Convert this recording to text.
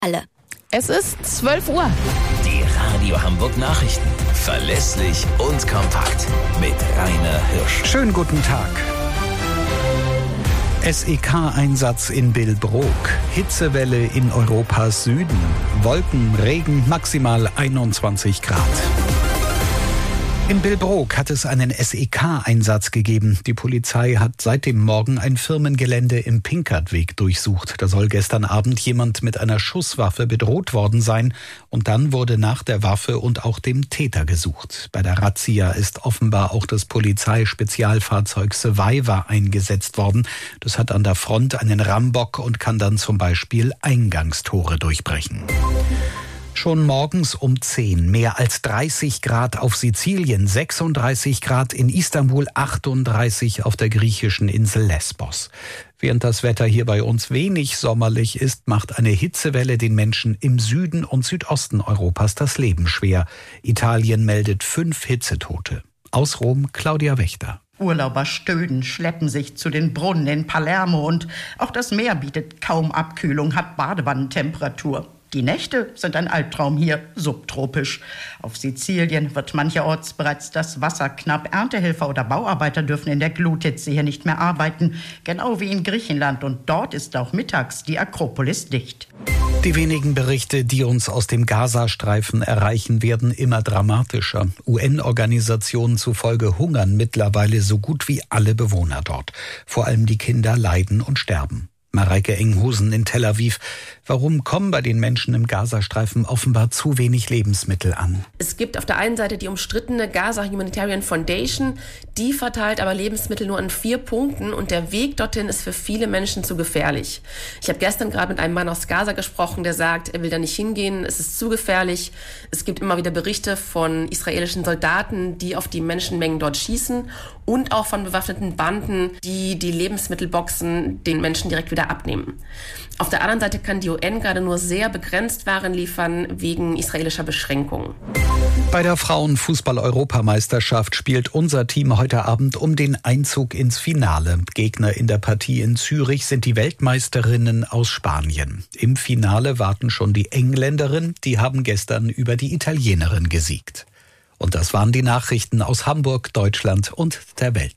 Alle. Es ist 12 Uhr. Die Radio Hamburg Nachrichten. Verlässlich und kompakt. Mit Rainer Hirsch. Schönen guten Tag. SEK-Einsatz in Billbrook. Hitzewelle in Europas Süden. Wolken, Regen, maximal 21 Grad. In Billbrook hat es einen SEK-Einsatz gegeben. Die Polizei hat seit dem Morgen ein Firmengelände im Pinkertweg durchsucht. Da soll gestern Abend jemand mit einer Schusswaffe bedroht worden sein. Und dann wurde nach der Waffe und auch dem Täter gesucht. Bei der Razzia ist offenbar auch das Polizeispezialfahrzeug Survivor eingesetzt worden. Das hat an der Front einen Rambock und kann dann zum Beispiel Eingangstore durchbrechen. Schon morgens um 10 mehr als 30 Grad auf Sizilien, 36 Grad in Istanbul, 38 auf der griechischen Insel Lesbos. Während das Wetter hier bei uns wenig sommerlich ist, macht eine Hitzewelle den Menschen im Süden und Südosten Europas das Leben schwer. Italien meldet 5 Hitzetote. Aus Rom, Claudia Wächter. Urlauber stöhnen, schleppen sich zu den Brunnen in Palermo und auch das Meer bietet kaum Abkühlung, hat Badewannentemperatur. Die Nächte sind ein Albtraum hier, subtropisch. Auf Sizilien wird mancherorts bereits das Wasser knapp. Erntehelfer oder Bauarbeiter dürfen in der Gluthitze hier nicht mehr arbeiten. Genau wie in Griechenland. Und dort ist auch mittags die Akropolis dicht. Die wenigen Berichte, die uns aus dem Gazastreifen erreichen, werden immer dramatischer. UN-Organisationen zufolge hungern mittlerweile so gut wie alle Bewohner dort. Vor allem die Kinder leiden und sterben. Mareike Enghusen in Tel Aviv. Warum kommen bei den Menschen im Gazastreifen offenbar zu wenig Lebensmittel an? Es gibt auf der einen Seite die umstrittene Gaza Humanitarian Foundation. Die verteilt aber Lebensmittel nur an 4 Punkten und der Weg dorthin ist für viele Menschen zu gefährlich. Ich habe gestern gerade mit einem Mann aus Gaza gesprochen, der sagt, er will da nicht hingehen, es ist zu gefährlich. Es gibt immer wieder Berichte von israelischen Soldaten, die auf die Menschenmengen dort schießen und auch von bewaffneten Banden, die die Lebensmittelboxen den Menschen direkt wieder abnehmen. Auf der anderen Seite kann die UN gerade nur sehr begrenzt Waren liefern wegen israelischer Beschränkungen. Bei der Frauenfußball-Europameisterschaft spielt unser Team heute Abend um den Einzug ins Finale. Gegner in der Partie in Zürich sind die Weltmeisterinnen aus Spanien. Im Finale warten schon die Engländerinnen, die haben gestern über die Italienerin gesiegt. Und das waren die Nachrichten aus Hamburg, Deutschland und der Welt.